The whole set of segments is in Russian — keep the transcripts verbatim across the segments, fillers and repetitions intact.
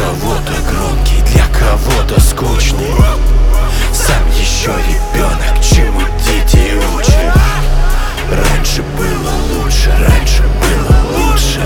кого-то громкий, для кого-то скучный. Сам еще ребенок, чему дети учат. Раньше было лучше, раньше было лучше,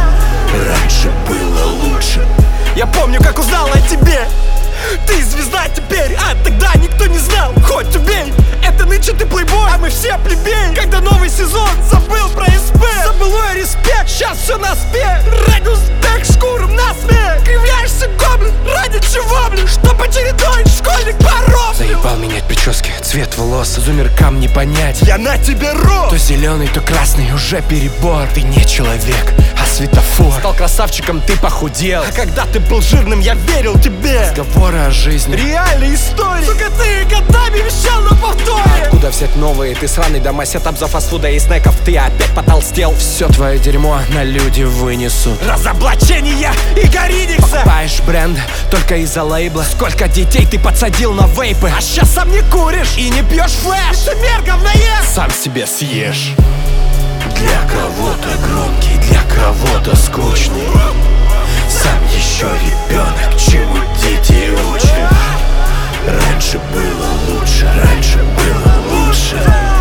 раньше было лучше. Я помню, как узнал о тебе. Ты звезда теперь, а тогда никто не знал. Хоть убей, это нынче ты плейбой, а мы все плебей. Когда новый сезон, забыл про СП, забылой респект, сейчас все на спе. Радиус так шкуром на смех. Кривляешься, гоблин, ради чего, блин? Чтоб очередной школьник порос. Заебал менять прически, цвет волос, зумеркам не понять. Я на тебе рос. То зеленый, то красный, уже перебор. Ты не человек, а светофор. Стал красавчиком, ты похудел. А когда ты был жирным, я верил тебе. Разговоры о жизни, реальные истории. Сука, ты годами вещал на повторе. Откуда взять новые? Ты сраный домосетап за фастфуда и снеков. Ты опять потолстел. все твое дерьмо на люди вынесут. Разоблачение и Гориникса. Покупаешь бренд только из-за лейбла. Сколько детей ты подсадил на вейпы, а сейчас сам не куришь и не пьешь флэш. Ты мер говноед, сам себе съешь. Для кого-то громкий, для кого-то скучный. Сам еще ребенок, чему дети учат. Раньше было лучше, раньше было лучше,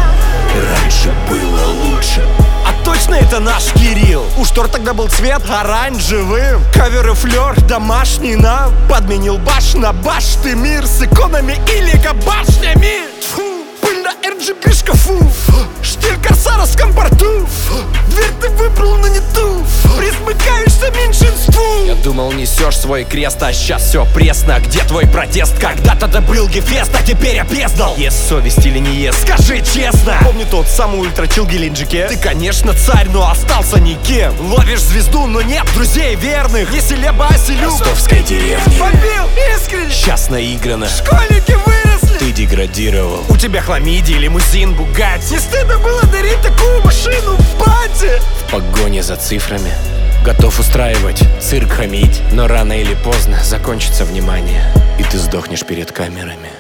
раньше было лучше. А точно это наш Кирилл? У штор тогда был цвет оранжевым. Кавер и флер домашний нам подменил баш на баш. Ты мир с иконами и лего-башнями. Фу, пыль на эр джи би шкафу. Штиль корсара с компорту. Дверь ты выбрал, но не ту. Присмыкаешься меньшинству. Я думал, несешь свой крест, а сейчас все пресно. Где твой протест? Когда-то ты был гефест, а теперь опездал. Есть совесть или не есть? Скажи честно. Помню тот самый ультрачил Геленджике. Ты, конечно, царь, но остался никем. Ловишь звезду, но нет друзей верных. Не Селеба, а Селюк. Ростовской деревни Побил искренне. Сейчас наиграно. Школьники выросли. ты деградировал. У тебя хламидия, лимузин, бугатти. Не стыдно было дарить такую машину бате. В погоне за цифрами готов устраивать цирк, хамить. Но рано или поздно закончится внимание, и ты сдохнешь перед камерами.